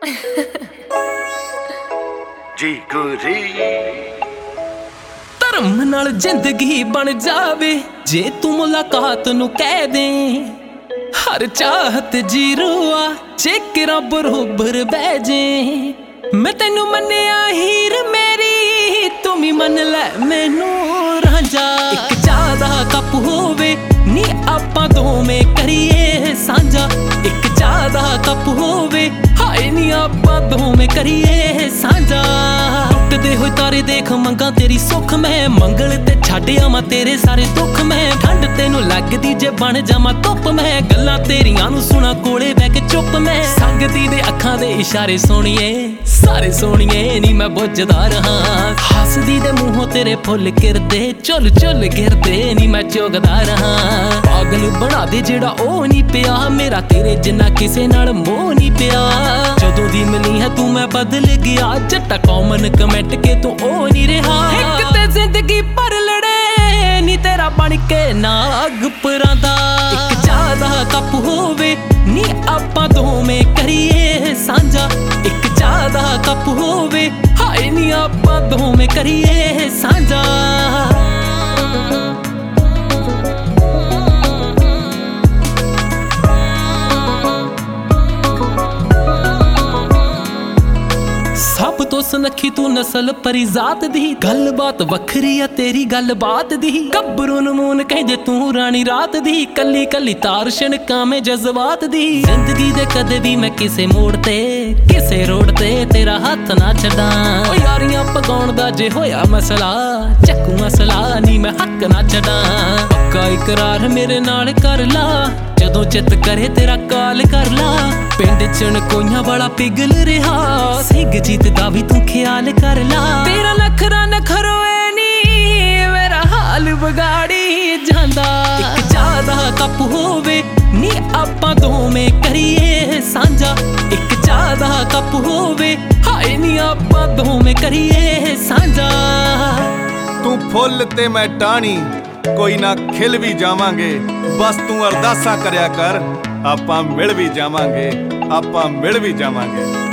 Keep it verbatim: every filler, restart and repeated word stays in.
जी गुरी ਧਰਮ ਨਾਲ ਜ਼ਿੰਦਗੀ ਬਣ ਜਾਵੇ ਜੇ ਤੂੰ ਮੁਲਾਕਾਤ ਨੂੰ ਕਹਿ ਦੇ। ਹਰ ਚਾਹਤ ਜੀਰੋ ਆ ਜੇ ਕਿਰਾਂ ਬਰੋਬਰ ਬਹਿ ਜੇ। ਮੈਂ ਤੈਨੂੰ ਮੰਨਿਆ ਹੀਰ ਮੇਰੀ ਤੂੰ ਵੀ ਮੰਨ ਲੈ ਮੈਨੂੰ ਰਾਂਝਾ। ਇੱਕ ਚਾਹ ਦਾ ਕੱਪ ਹੋਵੇ ਨੀ ਆਪਾਂ ਦੋਵੇਂ ਕਰੀਏ ਸਾਂਝਾ। ਇੱਕ ਚਾਹ ਦਾ ਕੱਪ ਹੋਵੇ ਹਾਏ ਨੀ ਆਪਾਂ ਦੋਵੇਂ ਕਰੀਏ ਸਾਂਝਾ। ਟੁੱਟਦੇ ਹੋਏ ਤਾਰੇ ਦੇਖ ਮੰਗਾ ਤੇਰੀ ਸੁੱਖ ਮੈਂ ਮੰਗਲ ਤੇ ਛੱਡ ਆਵਾਂ ਤੇਰੇ ਸਾਰੇ ਦੁੱਖ ਮੈਂ। ਠੰਡ ਤੈਨੂੰ ਲੱਗਦੀ ਜੇ ਬਣ ਜਾਵਾਂ ਧੁੱਪ ਮੈਂ ਗੱਲਾਂ ਤੇਰੀਆਂ ਨੂੰ ਸੁਣਾ ਕੋਲੇ ਬਹਿ ਕੇ ਚੁੱਪ ਮੈਂ। ਸੰਗਦੀ ਦੇ ਅੱਖਾਂ ਦੇ ਇਸ਼ਾਰੇ ਸੋਹਣੀਏ ਸਾਰੇ ਸੋਹਣੀਏ ਨੀ ਮੈਂ ਬੁੱਝਦਾ ਰਹਾਂ। ਹੱਸਦੀ ਦੇ ਮੂੰਹੋਂ ਤੇਰੇ ਫੁੱਲ ਕਿਰਦੇ ਚੁੱਲ ਚੁੱਲ ਗਿਰਦੇ ਨੀ ਮੈਂ ਚੁਗਦਾ ਰਹਾਂ। ਪਾਗਲ ਬਣਾ ਦੇ ਜਿਹੜਾ ਉਹ ਨੀ ਪਿਆ ਮੇਰਾ ਤੇਰੇ ਜਿੰਨਾ ਕਿਸੇ ਨਾਲ ਮੋਹ ਨੀ ਪਿਆ। ਜਦੋਂ ਦੀ ਮਿਲੀ ਹੈ ਤੂੰ ਮੈਂ ਬਦਲ ਗਿਆ ਜੱਟਾ ਕਾਮਨ ਕਮੈਂਟ ਕੇ ਤੂੰ ਉਹ ਨੀ ਰਿਹਾ। ਇੱਕ ਤੇ ਜ਼ਿੰਦਗੀ ਪਰ ਲੜੇ ਨੀ ਤੇਰਾ ਬਣ ਕੇ ਨਾਗ ਪਰਾਂਦਾ। ਇੱਕ ਚਾਹ ਦਾ ਕੱਪ ਹੋਵੇ ਨੀ ਆਪਾਂ ਦੋਵੇਂ ਕਰੀਏ ਸਾਂਝਾ। ਇੱਕ ਚਾਹ ਦਾ ਕੱਪ ਹੋਵੇ ਹਾਏ ਨੀ ਆਪਾਂ ਦੋਵੇਂ ਕਰੀਏ ਸਾਂਝਾ। ਸਭ ਤੋਂ ਸੁਨੱਖੀ ਤੂੰ ਨਸਲ ਪਰੀ ਜ਼ਾਤ ਦੀ ਗੱਲਬਾਤ ਵੱਖਰੀ ਆ ਤੇਰੀ ਗੱਲਬਾਤ ਦੀ। ਗੱਭਰੂ ਨੂੰ ਮੂਨ ਕਹਿੰਦੇ ਤੂੰ ਰਾਣੀ ਰਾਤ ਦੀ ਕੱਲੀ ਕੱਲੀ ਤਾਰ ਛਣਕਾਵੇਂ ਜਜ਼ਬਾਤ ਦੀ। ਜ਼ਿੰਦਗੀ ਦੇ ਕਦੇ ਵੀ ਮੈਂ ਕਿਸੇ ਮੋੜ ਤੇ ਕਿਸੇ ਰੋਡ ਤੇ ਤੇਰਾ ਹੱਥ ਨਾ ਛੱਡਾਂ। ਓ ਯਾਰੀਆਂ ਪਕਾਉਣ ਦਾ ਜੇ ਹੋਇਆ ਮਸਲਾ ਚੱਕੂ ਮਸਲਾ ਨੀ ਮੈਂ ਹੱਕ ਨਾ ਛੱਡਾਂ। ਪੱਕਾ ਇਕਰਾਰ ਮੇਰੇ ਨਾਲ ਕਰ ਲਾ ਜਦੋਂ ਚਿੱਤ ਕਰੇ ਤੇਰਾ ਕਾਲ ਕਰ ਲਾ। ਪਿੰਡ ਚਣ ਕੋਈਆਂ ਵਾਲਾ ਪਿਗਲ ਰਿਹਾ ਸਿੰਘ ਜੀਤ ਦਾ ਵੀ ਤੂੰ ਖਿਆਲ ਕਰ ਲਾ। ਤੇਰਾ ਨਖਰਾ ਨਖਰੋਏ ਨੀ ਮੇਰਾ ਹਾਲ ਵਿਗਾੜੀ ਜਾਂਦਾ। ਇੱਕ ਚਾਹ ਦਾ ਕੱਪ ਹੋਵੇ ਨੀ ਆਪਾਂ ਦੋਵੇਂ ਕਰੀਏ ਸਾਂਝਾ। ਇੱਕ ਚਾਹ ਦਾ ਕੱਪ ਹੋਵੇ ਹਾਏ ਨੀ ਆਪਾਂ ਦੋਵੇਂ ਕਰੀਏ ਸਾਂਝਾ। ਤੂੰ ਫੁੱਲ ਤੇ ਮੈਂ ਟਾਹਣੀ ਕੋਈ ਨਾ ਖਿਲ ਵੀ ਜਾਵਾਂਗੇ। ਬਸ ਤੂੰ ਅਰਦਾਸਾਂ ਕਰਿਆ ਕਰ ਆਪਾਂ ਮਿਲ ਵੀ ਜਾਵਾਂਗੇ ਆਪਾਂ ਮਿਲ ਵੀ ਜਾਵਾਂਗੇ।